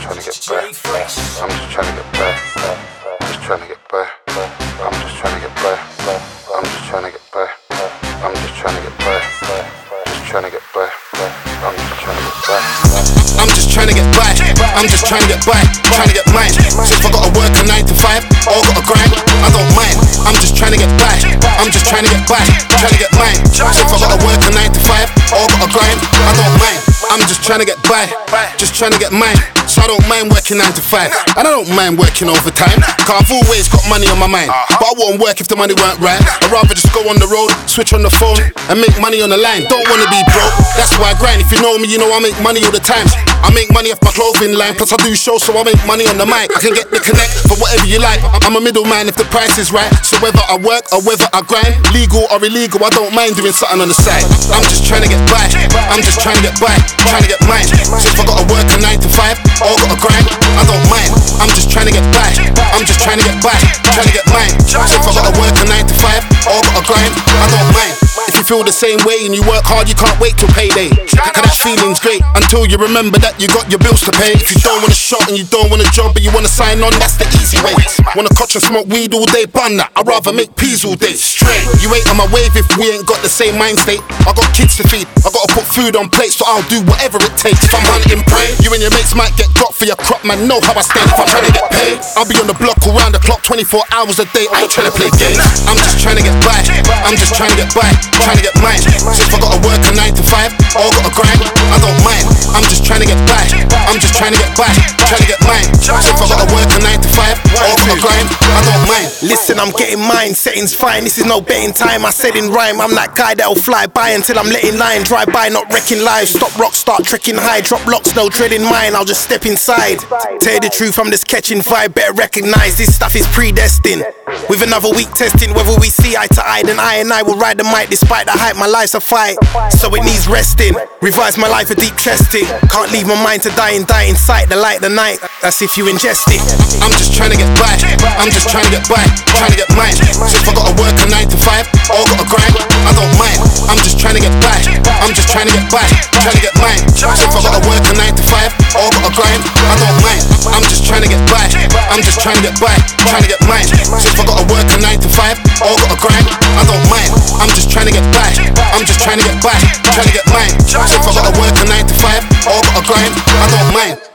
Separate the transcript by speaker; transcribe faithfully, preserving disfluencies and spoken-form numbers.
Speaker 1: trying to get back. I'm just trying to get back. Just trying to get back. I'm just trying to get back. I'm just trying to get back. I'm just trying to get back. Just trying to get back. I'm just trying to get back.
Speaker 2: I'm just trying to get by. I'm just trying to get by. Trying to get mine. So if I gotta work a nine to five or gotta grind, I don't mind. I'm just trying to get by. I'm just trying to get by. Trying to get mine. So if I gotta work a nine to five or gotta grind, I don't mind. I'm just trying to get by. Just trying to get mine. So I don't mind working nine to five. And I don't mind working overtime. Cause I've always got money on my mind. But I wouldn't work if the money weren't right. I'd rather just go on the road, switch on the phone, and make money on the line. Don't wanna be broke, that's why I grind. If you know me, you know I make money all the time. I make money off my clothing line, plus I do shows, so I make money on the mic. I can get the connect for whatever you like. I'm a middleman if the price is right. So whether I work or whether I grind, legal or illegal, I don't mind doing something on the side. I'm just trying to get by. I'm just trying to get by. Trying to get mine. So if I gotta work a nine to five or gotta grind, I don't mind. I'm just trying to get by. I'm just trying to get by. Trying to get mine. So if I gotta work a nine to five or gotta grind, I don't mind. If you feel the same way and you work hard, you can't wait till payday. Cause that feeling's great until you remember that you got your bills to pay. If you don't want a shot and you don't want a job but you wanna sign on, that's the easy way. Wanna cotch and smoke weed all day, bun that. I'd rather make peas all day, straight. You ain't on my wave if we ain't got the same mind state. I got kids to feed, I gotta put food on plates, so I'll do whatever it takes. If I'm hunting prey, you and your mates might get got for your crop, man, know how I stay. If I'm trying to get paid, I'll be on the block around the clock twenty-four hours a day. I ain't trying to play games. I'm just trying to get by. I'm just trying to get by. Trying to get mine. So if I gotta work a nine to five or gotta grind, I don't mind. I'm just trying to get by. I'm just trying to get by. Trying to get mine. So if I gotta work a nine to five or gotta grind, I don't mind.
Speaker 3: Listen, I'm getting mine, setting's fine. This is no betting time, I said in rhyme. I'm that guy that'll fly by until I'm letting line. Drive by, not wrecking lives. Stop rock, start trekking high. Drop locks, no treading mine. I'll just step inside. Tell you the truth, I'm just catching vibe. Better recognize this stuff is predestined. With another week testing, whether we see eye to eye, then I and I will ride the mic. Despite the hype, my life's a fight, so it needs resting. Revise my life a deep chesting. Can't leave my mind to die and die in sight. The light, the night, that's if you ingest it.
Speaker 2: I'm just trying to get by. I'm just trying to get by. Trying to get mine. So if I gotta work a nine to five or gotta grind, I don't mind. I'm just trying to get by. I'm just trying to get by. Trying to get mine. So if I gotta work a nine to five or gotta grind, I don't mind. I'm just trying to get by. I'm just trying to get by. Trying to get mine. So if I gotta work a nine to five or gotta grind, I don't mind. I'm just trying to get by. I'm just trying to get by. Trying to get mine. So if I gotta work a nine to five or gotta grind, I don't mind.